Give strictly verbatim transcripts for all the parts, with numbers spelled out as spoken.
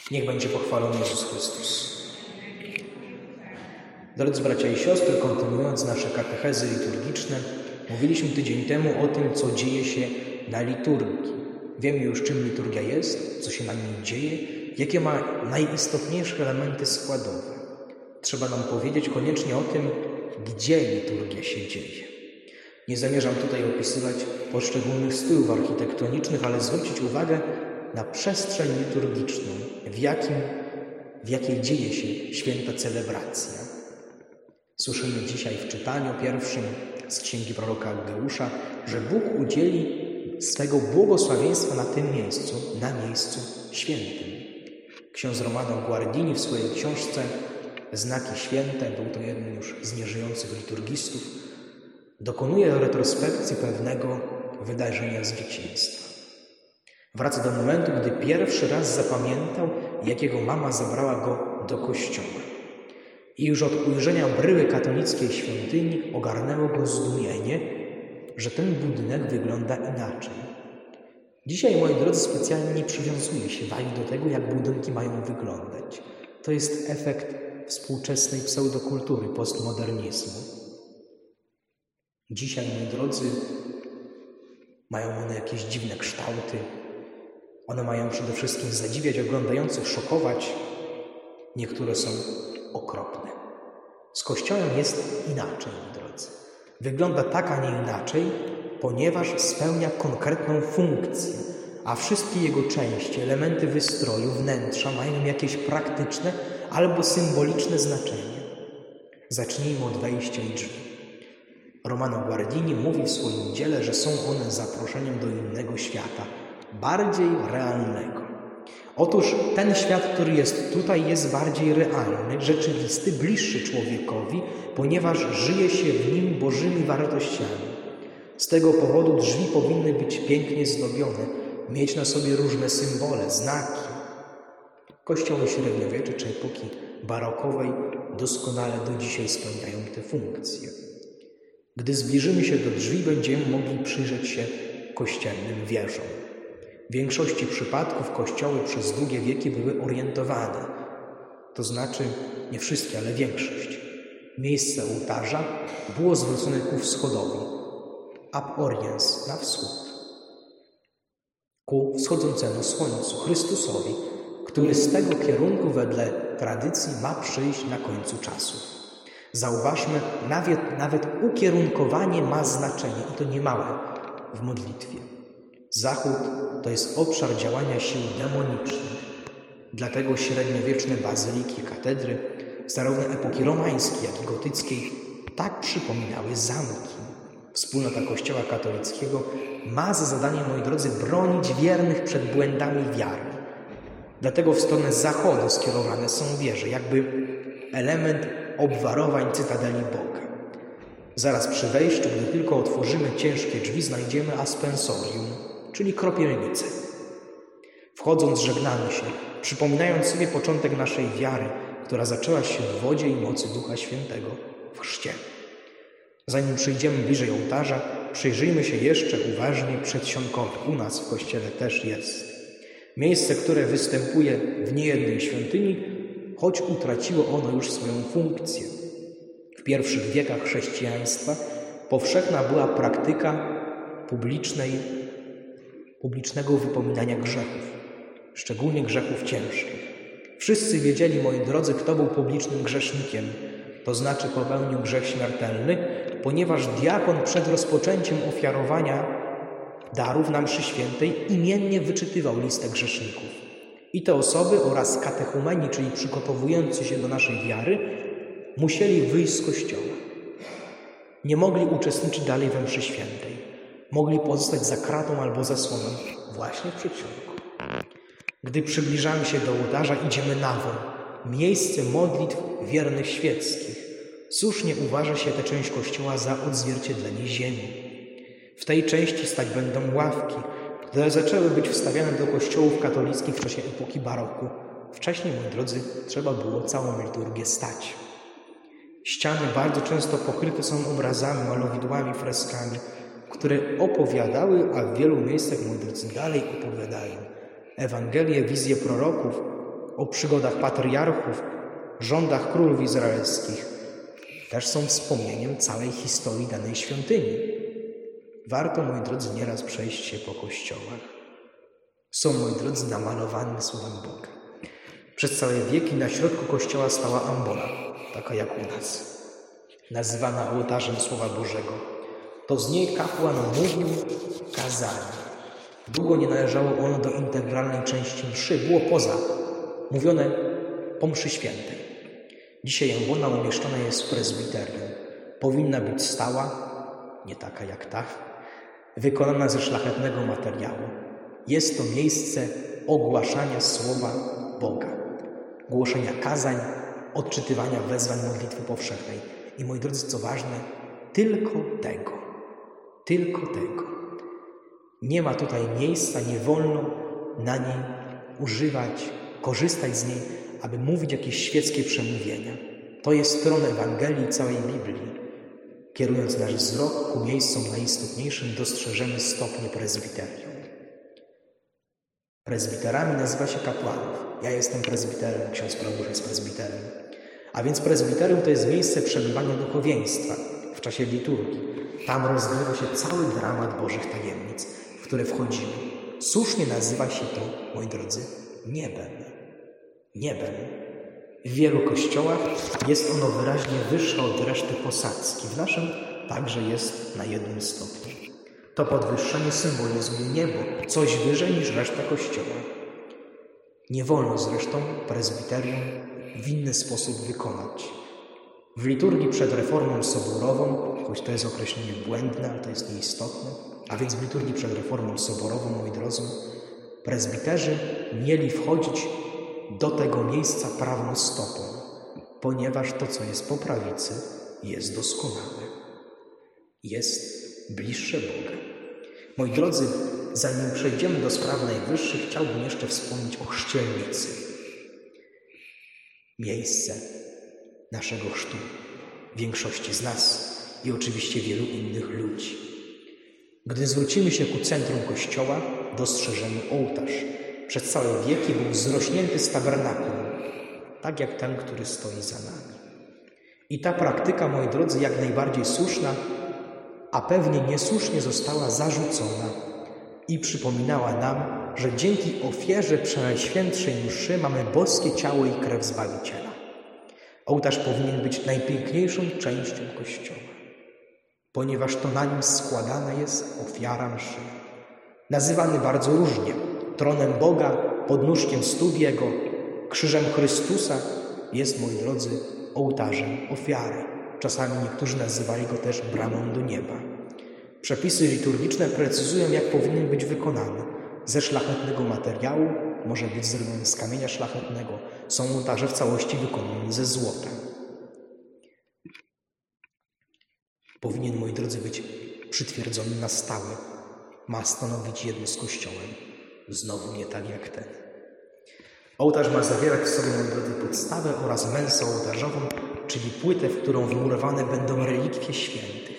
Niech będzie pochwalony Jezus Chrystus. Drodzy bracia i siostry, kontynuując nasze katechezy liturgiczne, mówiliśmy tydzień temu o tym, co dzieje się na liturgii. Wiemy już, czym liturgia jest, co się na niej dzieje, jakie ma najistotniejsze elementy składowe. Trzeba nam powiedzieć koniecznie o tym, gdzie liturgia się dzieje. Nie zamierzam tutaj opisywać poszczególnych stylów architektonicznych, ale zwrócić uwagę na przestrzeń liturgiczną, w, jakim, w jakiej dzieje się święta celebracja. Słyszymy dzisiaj w czytaniu pierwszym z księgi proroka Ageusza, że Bóg udzieli swego błogosławieństwa na tym miejscu, na miejscu świętym. Ksiądz Romano Guardini w swojej książce Znaki Święte, był to jeden już z nieżyjących liturgistów, dokonuje retrospekcji pewnego wydarzenia z dzieciństwa. Wraca do momentu, gdy pierwszy raz zapamiętał, jak jego mama zabrała go do kościoła. I już od ujrzenia bryły katolickiej świątyni ogarnęło go zdumienie, że ten budynek wygląda inaczej. Dzisiaj, moi drodzy, specjalnie nie przywiązuje się wagi do tego, jak budynki mają wyglądać. To jest efekt współczesnej pseudokultury, postmodernizmu. Dzisiaj, moi drodzy, mają one jakieś dziwne kształty. One mają przede wszystkim zadziwiać oglądających, szokować. Niektóre są okropne. Z Kościołem jest inaczej, moi drodzy. Wygląda tak, a nie inaczej, ponieważ spełnia konkretną funkcję, a wszystkie jego części, elementy wystroju, wnętrza mają jakieś praktyczne albo symboliczne znaczenie. Zacznijmy od wejścia i drzwi. Romano Guardini mówi w swoim dziele, że są one zaproszeniem do innego świata, bardziej realnego. Otóż ten świat, który jest tutaj, jest bardziej realny, rzeczywisty, bliższy człowiekowi, ponieważ żyje się w nim Bożymi wartościami. Z tego powodu drzwi powinny być pięknie zdobione, mieć na sobie różne symbole, znaki. Kościoły średniowiecza czy epoki barokowej doskonale do dzisiaj spełniają te funkcje. Gdy zbliżymy się do drzwi, będziemy mogli przyjrzeć się kościelnym wieżom. W większości przypadków kościoły przez długie wieki były orientowane, to znaczy nie wszystkie, ale większość. Miejsce ołtarza było zwrócone ku wschodowi, ab oriens, na wschód, ku wschodzącemu słońcu, Chrystusowi, który z tego kierunku wedle tradycji ma przyjść na końcu czasów. Zauważmy, nawet, nawet ukierunkowanie ma znaczenie i to niemałe w modlitwie. Zachód to jest obszar działania sił demonicznych. Dlatego średniowieczne bazyliki, katedry, zarówno epoki romańskiej, jak i gotyckiej, tak przypominały zamki. Wspólnota Kościoła katolickiego ma za zadanie, moi drodzy, bronić wiernych przed błędami wiary. Dlatego w stronę zachodu skierowane są wieże, jakby element obwarowań cytadeli Boga. Zaraz przy wejściu, gdy tylko otworzymy ciężkie drzwi, znajdziemy aspensorium, czyli kropielnicę. Wchodząc, żegnamy się, przypominając sobie początek naszej wiary, która zaczęła się w wodzie i mocy Ducha Świętego w chrzcie. Zanim przyjdziemy bliżej ołtarza, przyjrzyjmy się jeszcze uważnie przedsionkowi. U nas w kościele też jest. Miejsce, które występuje w niejednej świątyni, choć utraciło ono już swoją funkcję. W pierwszych wiekach chrześcijaństwa powszechna była praktyka publicznej, publicznego wypominania grzechów, szczególnie grzechów ciężkich. Wszyscy wiedzieli, moi drodzy, kto był publicznym grzesznikiem, to znaczy popełnił grzech śmiertelny, ponieważ diakon przed rozpoczęciem ofiarowania darów na mszy świętej imiennie wyczytywał listę grzeszników. I te osoby oraz katechumeni, czyli przygotowujący się do naszej wiary, musieli wyjść z kościoła. Nie mogli uczestniczyć dalej we mszy świętej. Mogli pozostać za kratą albo zasłoną właśnie w przedsionku. Gdy przybliżamy się do ołtarza, idziemy na wol, miejsce modlitw wiernych świeckich. Słusznie uważa się tę część kościoła za odzwierciedlenie ziemi. W tej części stać będą ławki, które zaczęły być wstawiane do kościołów katolickich w czasie epoki baroku. Wcześniej, moi drodzy, trzeba było całą liturgię stać. Ściany bardzo często pokryte są obrazami, malowidłami, freskami, które opowiadały, a w wielu miejscach, moi drodzy, dalej opowiadają Ewangelie, wizje proroków, o przygodach patriarchów, rządach królów izraelskich, też są wspomnieniem całej historii danej świątyni. Warto, moi drodzy, nieraz przejść się po kościołach. Są, moi drodzy, namalowane słowem Boga. Przez całe wieki na środku kościoła stała ambona, taka jak u nas, nazywana ołtarzem Słowa Bożego. To z niej kapłan mówił kazanie. Długo nie należało ono do integralnej części mszy, było poza, mówione po mszy świętej. Dzisiaj ambona umieszczona jest w prezbiterium. Powinna być stała, nie taka jak ta, wykonana ze szlachetnego materiału. Jest to miejsce ogłaszania Słowa Boga, głoszenia kazań, odczytywania wezwań modlitwy powszechnej. I moi drodzy, co ważne, tylko tego, tylko tego. Nie ma tutaj miejsca, nie wolno na niej używać, korzystać z niej, aby mówić jakieś świeckie przemówienia. To jest tron Ewangelii i całej Biblii. Kierując nasz wzrok ku miejscom najistotniejszym, dostrzeżemy stopnie prezbiterium. Prezbiterami nazywa się kapłanów. Ja jestem prezbiterem, ksiądz Proboszcz jest prezbiterem. A więc prezbiterium to jest miejsce przebywania duchowieństwa w czasie liturgii. Tam rozgrywa się cały dramat Bożych tajemnic, w które wchodzimy. Słusznie nazywa się to, moi drodzy, niebem. Niebem. W wielu kościołach jest ono wyraźnie wyższe od reszty posadzki. W naszym także jest na jednym stopniu. To podwyższenie symbolizuje niebo, coś wyżej niż reszta kościoła. Nie wolno zresztą prezbiterium w inny sposób wykonać. W liturgii przed reformą soborową, choć to jest określenie błędne, ale to jest nieistotne, a więc w liturgii przed reformą soborową, moi drodzy, prezbiterzy mieli wchodzić do tego miejsca prawą stopą, ponieważ to, co jest po prawicy, jest doskonałe. Jest bliższe Boga. Moi drodzy, zanim przejdziemy do spraw najwyższych, chciałbym jeszcze wspomnieć o chrzcielnicy. Miejsce naszego chrztu, większości z nas i oczywiście wielu innych ludzi. Gdy zwrócimy się ku centrum Kościoła, dostrzeżemy ołtarz. Przez całe wieki był zrośnięty z tabernakulum, tak jak ten, który stoi za nami. I ta praktyka, moi drodzy, jak najbardziej słuszna, a pewnie niesłusznie została zarzucona i przypominała nam, że dzięki ofierze przenajświętszej mszy mamy boskie ciało i krew Zbawiciela. Ołtarz powinien być najpiękniejszą częścią Kościoła, ponieważ to na nim składana jest ofiara mszy. Nazywany bardzo różnie, tronem Boga, podnóżkiem stóp Jego, krzyżem Chrystusa, jest, moi drodzy, ołtarzem ofiary. Czasami niektórzy nazywali go też bramą do nieba. Przepisy liturgiczne precyzują, jak powinien być wykonany. Ze szlachetnego materiału, może być zrobiony z kamienia szlachetnego. Są ołtarze w całości wykonane ze złota. Powinien, moi drodzy, być przytwierdzony na stałe. Ma stanowić jedno z Kościołem. Znowu nie tak jak ten. Ołtarz ma zawierać w sobie, moi drodzy, podstawę oraz mensę ołtarzową, czyli płytę, w którą wmurowane będą relikwie świętych.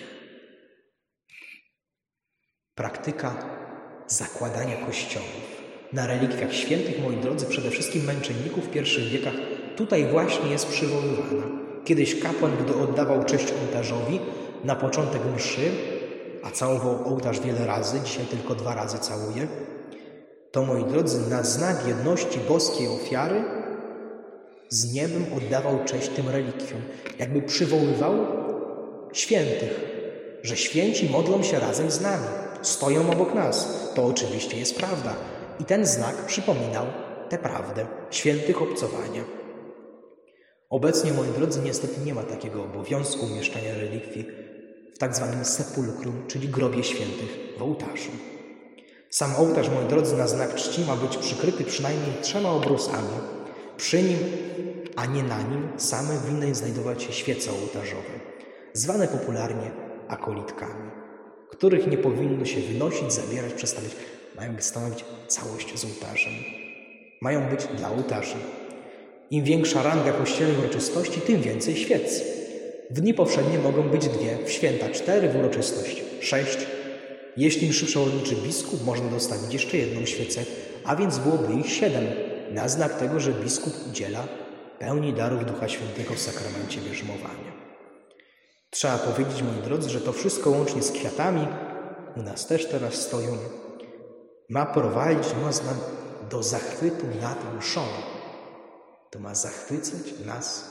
Praktyka zakładania kościołów. Na relikwiach świętych, moi drodzy, przede wszystkim męczenników w pierwszych wiekach, tutaj właśnie jest przywoływana. Kiedyś kapłan, gdy oddawał cześć ołtarzowi, na początek mszy, a całował ołtarz wiele razy, dzisiaj tylko dwa razy całuje, to, moi drodzy, na znak jedności boskiej ofiary z niebem oddawał cześć tym relikwiom. Jakby przywoływał świętych, że święci modlą się razem z nami, stoją obok nas. To oczywiście jest prawda. I ten znak przypominał tę prawdę świętych obcowania. Obecnie, moi drodzy, niestety nie ma takiego obowiązku umieszczania relikwii w tak zwanym sepulchrum, czyli grobie świętych w ołtarzu. Sam ołtarz, moi drodzy, na znak czci ma być przykryty przynajmniej trzema obrusami. Przy nim, a nie na nim, same winny znajdować się świece ołtarzowe, zwane popularnie akolitkami, których nie powinno się wynosić, zabierać, przestawiać. Mają być stanowić całość z ołtarzem. Mają być dla ołtarzy. Im większa ranga kościelnej uroczystości, tym więcej świec. W dni powszednie mogą być dwie, w święta cztery, w uroczystość sześć. Jeśli mszy przewodniczy biskup, można dostawić jeszcze jedną świecę, a więc byłoby ich siedem. na znak tego, że biskup udziela pełni darów Ducha Świętego w sakramencie bierzmowania. Trzeba powiedzieć, moi drodzy, że to wszystko łącznie z kwiatami, u nas też teraz stoją, ma prowadzić nas do zachwytu nad mszą. To ma zachwycać nas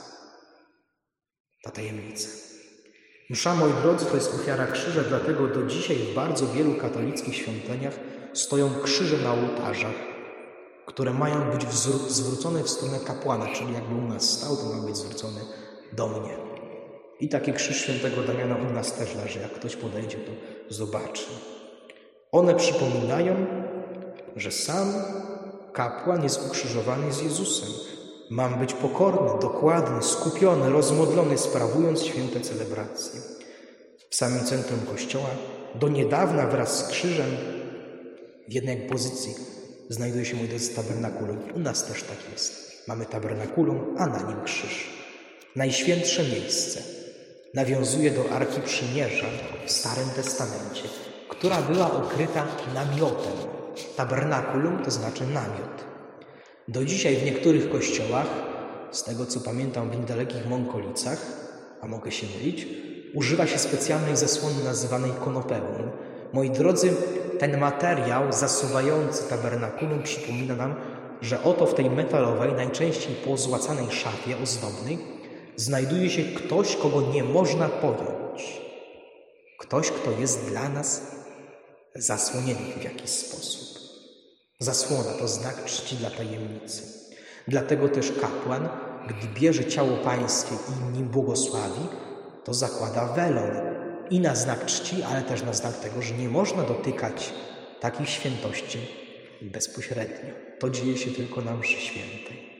ta tajemnica. Msza, moi drodzy, to jest ofiara krzyża, dlatego do dzisiaj w bardzo wielu katolickich świątyniach stoją krzyże na ołtarzach, które mają być zwrócone w stronę kapłana, czyli jakby u nas stał, to ma być zwrócony do mnie. I taki krzyż świętego Damiana u nas też leży. Jak ktoś podejdzie, to zobaczy. One przypominają, że sam kapłan jest ukrzyżowany z Jezusem. Mam być pokorny, dokładny, skupiony, rozmodlony, sprawując święte celebracje. W samym centrum Kościoła do niedawna wraz z krzyżem w jednej pozycji znajduje się, mój drodzy, tabernakulum. U nas też tak jest. Mamy tabernakulum, a na nim krzyż. Najświętsze miejsce nawiązuje do Arki Przymierza w Starym Testamencie, która była okryta namiotem. Tabernakulum to znaczy namiot. Do dzisiaj w niektórych kościołach, z tego co pamiętam w niedalekich Mąkolicach, a mogę się mylić, używa się specjalnej zasłony nazywanej konopeum. Moi drodzy, ten materiał zasuwający tabernakulum przypomina nam, że oto w tej metalowej, najczęściej pozłacanej szafie ozdobnej znajduje się ktoś, kogo nie można pojąć. Ktoś, kto jest dla nas zasłonięty w jakiś sposób. Zasłona to znak czci dla tajemnicy. Dlatego też kapłan, gdy bierze ciało pańskie i nim błogosławi, to zakłada welon. I na znak czci, ale też na znak tego, że nie można dotykać takich świętości bezpośrednio. To dzieje się tylko na mszy świętej.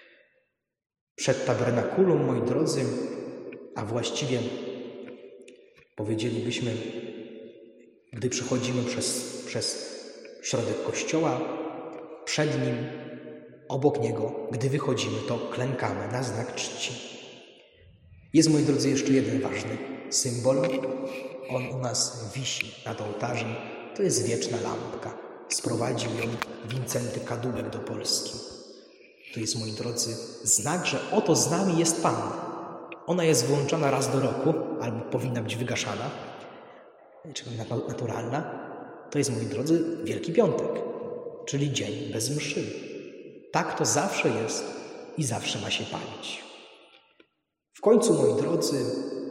Przed tabernakulum, moi drodzy, a właściwie powiedzielibyśmy, gdy przechodzimy przez, przez środek kościoła, przed nim, obok niego, gdy wychodzimy, to klękamy na znak czci. Jest, moi drodzy, jeszcze jeden ważny symbol. On u nas wisi nad ołtarzem. To jest wieczna lampka. Sprowadził ją Wincenty Kadłubek do Polski. To jest, moi drodzy, znak, że oto z nami jest Pan. Ona jest włączana raz do roku, albo powinna być wygaszana, czyli naturalna. To jest, moi drodzy, Wielki Piątek, czyli dzień bez mszy. Tak to zawsze jest i zawsze ma się palić. W końcu, moi drodzy,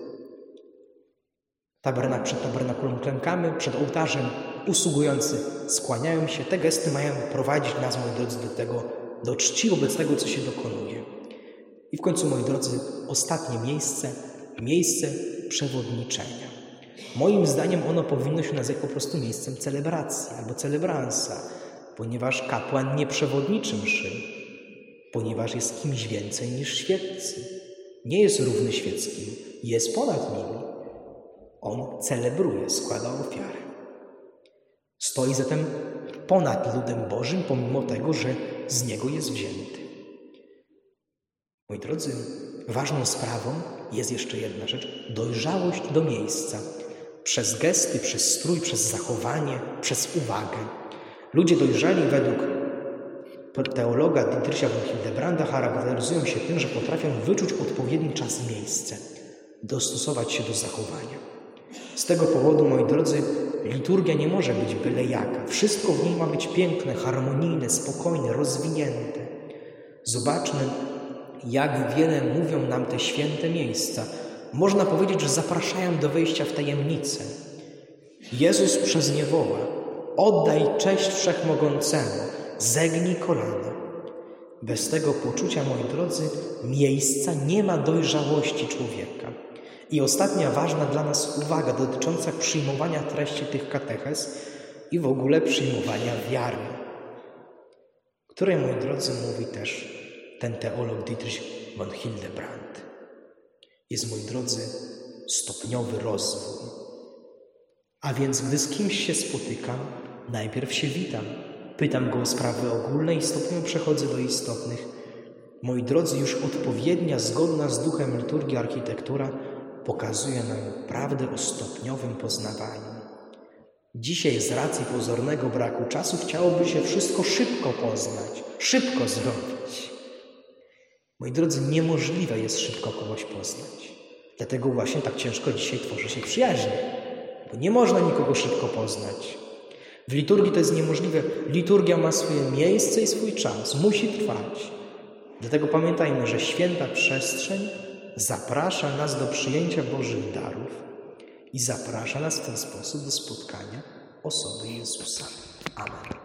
tabernak, przed tabernakulum klękamy, przed ołtarzem usługujący skłaniają się. Te gesty mają prowadzić nas, moi drodzy, do tego, do czci wobec tego, co się dokonuje. I w końcu, moi drodzy, ostatnie miejsce, miejsce przewodniczenia. Moim zdaniem ono powinno się nazywać po prostu miejscem celebracji albo celebransa, ponieważ kapłan nie przewodniczy mszy, ponieważ jest kimś więcej niż świeccy. Nie jest równy świeckim, jest ponad nimi. On celebruje, składa ofiarę. Stoi zatem ponad ludem Bożym, pomimo tego, że z niego jest wzięty. Moi drodzy, ważną sprawą jest jeszcze jedna rzecz. Dojrzałość do miejsca. Przez gesty, przez strój, przez zachowanie, przez uwagę. Ludzie dojrzali według teologa Dietricha von Hildebranda charakteryzują się tym, że potrafią wyczuć odpowiedni czas i miejsce, dostosować się do zachowania. Z tego powodu, moi drodzy, liturgia nie może być byle jaka. Wszystko w niej ma być piękne, harmonijne, spokojne, rozwinięte. Zobaczmy, jak wiele mówią nam te święte miejsca. Można powiedzieć, że zapraszają do wejścia w tajemnicę. Jezus przez nie woła: oddaj cześć Wszechmogącemu, zegnij kolana. Bez tego poczucia, moi drodzy, miejsca nie ma dojrzałości człowieka. I ostatnia ważna dla nas uwaga dotycząca przyjmowania treści tych katechez i w ogóle przyjmowania wiary, której, moi drodzy, mówi też ten teolog Dietrich von Hildebrand. Jest, moi drodzy, stopniowy rozwój. A więc, gdy z kimś się spotykam, najpierw się witam, pytam go o sprawy ogólne i stopniowo przechodzę do istotnych. Moi drodzy, już odpowiednia, zgodna z duchem liturgii architektura pokazuje nam prawdę o stopniowym poznawaniu. Dzisiaj z racji pozornego braku czasu chciałoby się wszystko szybko poznać, szybko zrobić. Moi drodzy, niemożliwe jest szybko kogoś poznać. Dlatego właśnie tak ciężko dzisiaj tworzy się przyjaźnie, bo nie można nikogo szybko poznać. W liturgii to jest niemożliwe. Liturgia ma swoje miejsce i swój czas, musi trwać. Dlatego pamiętajmy, że święta przestrzeń zaprasza nas do przyjęcia Bożych darów i zaprasza nas w ten sposób do spotkania osoby Jezusa. Amen.